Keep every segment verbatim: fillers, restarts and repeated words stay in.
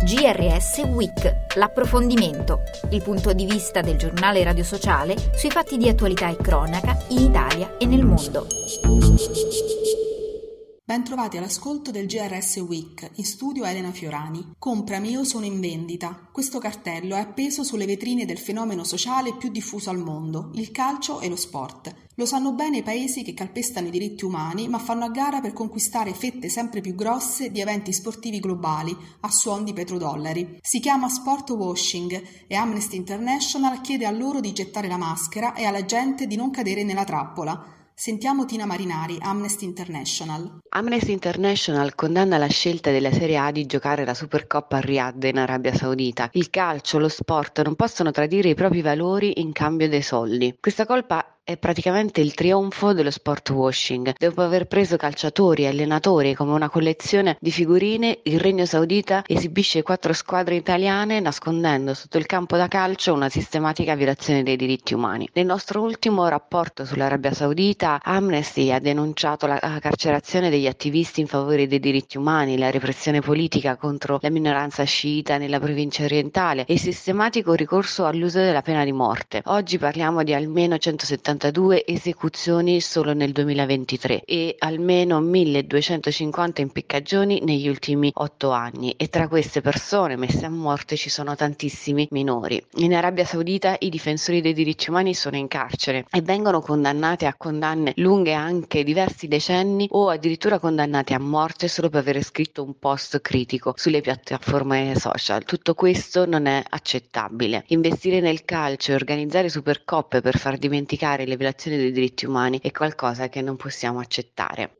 G R S Week, l'approfondimento, il punto di vista del giornale radio sociale sui fatti di attualità e cronaca in Italia e nel mondo. Ben trovati all'ascolto del G R S Week, in studio Elena Fiorani. Comprami, io sono in vendita. Questo cartello è appeso sulle vetrine del fenomeno sociale più diffuso al mondo, il calcio e lo sport. Lo sanno bene i paesi che calpestano i diritti umani, ma fanno a gara per conquistare fette sempre più grosse di eventi sportivi globali, a suon di petrodollari. Si chiama sport washing e Amnesty International chiede a loro di gettare la maschera e alla gente di non cadere nella trappola. Sentiamo Tina Marinari, Amnesty International. Amnesty International condanna la scelta della Serie A di giocare la Supercoppa a Riyadh in Arabia Saudita. Il calcio, lo sport non possono tradire i propri valori in cambio dei soldi. Questa colpa è praticamente il trionfo dello sport washing. Dopo aver preso calciatori e allenatori come una collezione di figurine, il Regno Saudita esibisce quattro squadre italiane nascondendo sotto il campo da calcio una sistematica violazione dei diritti umani. Nel nostro ultimo rapporto sull'Arabia Saudita, Amnesty ha denunciato la carcerazione degli attivisti in favore dei diritti umani, la repressione politica contro la minoranza sciita nella provincia orientale e il sistematico ricorso all'uso della pena di morte. Oggi parliamo di almeno centosettantadue esecuzioni solo nel duemilaventitré e almeno milleduecentocinquanta impiccagioni negli ultimi otto anni, e tra queste persone messe a morte ci sono tantissimi minori. In Arabia Saudita i difensori dei diritti umani sono in carcere e vengono condannati a condanne lunghe anche diversi decenni o addirittura condannati a morte solo per aver scritto un post critico sulle piattaforme social. Tutto questo non è accettabile. Investire nel calcio e organizzare supercoppe per far dimenticare le violazioni dei diritti umani è qualcosa che non possiamo accettare.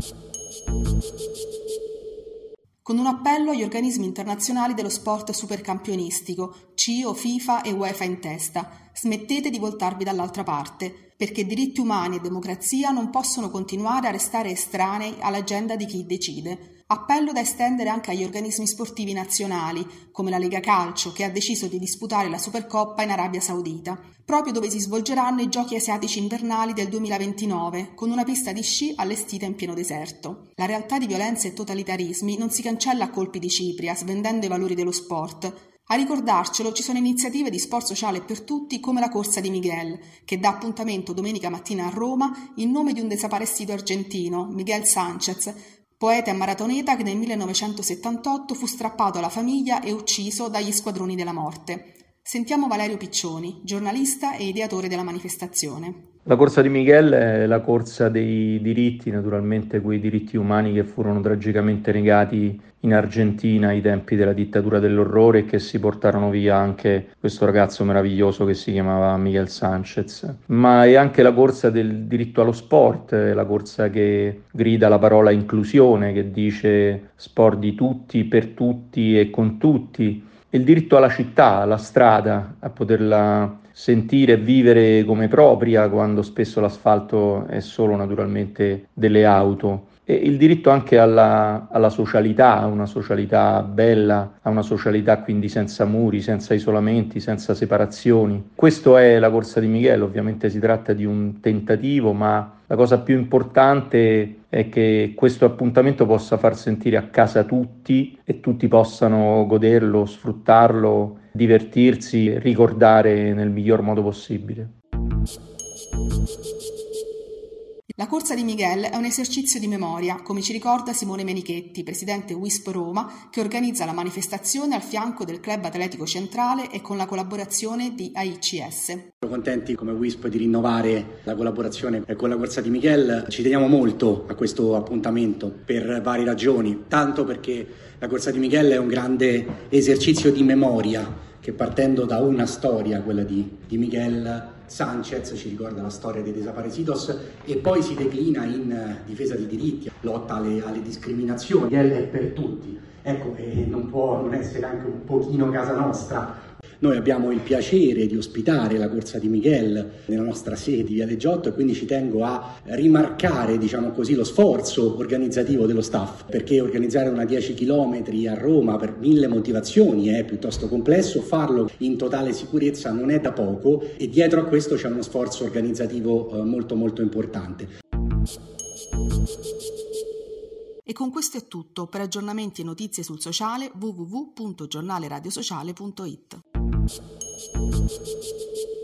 Con un appello agli organismi internazionali dello sport supercampionistico, C I O, FIFA e UEFA in testa: smettete di voltarvi dall'altra parte, perché diritti umani e democrazia non possono continuare a restare estranei all'agenda di chi decide. Appello da estendere anche agli organismi sportivi nazionali, come la Lega Calcio, che ha deciso di disputare la Supercoppa in Arabia Saudita, proprio dove si svolgeranno i Giochi Asiatici Invernali del duemilaventinove, con una pista di sci allestita in pieno deserto. La realtà di violenze e totalitarismi non si cancella a colpi di cipria, svendendo i valori dello sport. A ricordarcelo ci sono iniziative di sport sociale per tutti come la Corsa di Miguel, che dà appuntamento domenica mattina a Roma in nome di un desaparecido argentino, Miguel Sánchez, poeta e maratoneta che nel millenovecentosettantotto fu strappato alla famiglia e ucciso dagli squadroni della morte. Sentiamo Valerio Piccioni, giornalista e ideatore della manifestazione. La Corsa di Miguel è la corsa dei diritti, naturalmente quei diritti umani che furono tragicamente negati in Argentina ai tempi della dittatura dell'orrore e che si portarono via anche questo ragazzo meraviglioso che si chiamava Miguel Sánchez. Ma è anche la corsa del diritto allo sport, è la corsa che grida la parola inclusione, che dice sport di tutti, per tutti e con tutti. Il diritto alla città, alla strada, a poterla sentire e vivere come propria quando spesso l'asfalto è solo naturalmente delle auto. E il diritto anche alla, alla socialità, a una socialità bella, a una socialità quindi senza muri, senza isolamenti, senza separazioni. Questo è la Corsa di Miguel, ovviamente si tratta di un tentativo, ma la cosa più importante è che questo appuntamento possa far sentire a casa tutti e tutti possano goderlo, sfruttarlo, divertirsi, ricordare nel miglior modo possibile. La Corsa di Miguel è un esercizio di memoria, come ci ricorda Simone Menichetti, presidente W I S P Roma, che organizza la manifestazione al fianco del Club Atletico Centrale e con la collaborazione di A I C S. Siamo contenti come W I S P di rinnovare la collaborazione con la Corsa di Miguel. Ci teniamo molto a questo appuntamento per varie ragioni, tanto perché la Corsa di Miguel è un grande esercizio di memoria che, partendo da una storia, quella di, di Miguel Sánchez, ci ricorda la storia dei desaparecidos e poi si declina in difesa dei diritti, lotta alle, alle discriminazioni. Miguel è per tutti, ecco, e non può non essere anche un pochino casa nostra. Noi abbiamo il piacere di ospitare la Corsa di Miguel nella nostra sede di Viale Giotto e quindi ci tengo a rimarcare, diciamo così, lo sforzo organizzativo dello staff, perché organizzare una dieci chilometri a Roma per mille motivazioni è piuttosto complesso, farlo in totale sicurezza non è da poco e dietro a questo c'è uno sforzo organizzativo molto molto importante. E con questo è tutto. Per aggiornamenti e notizie sul sociale w w w punto giornale radio sociale punto it.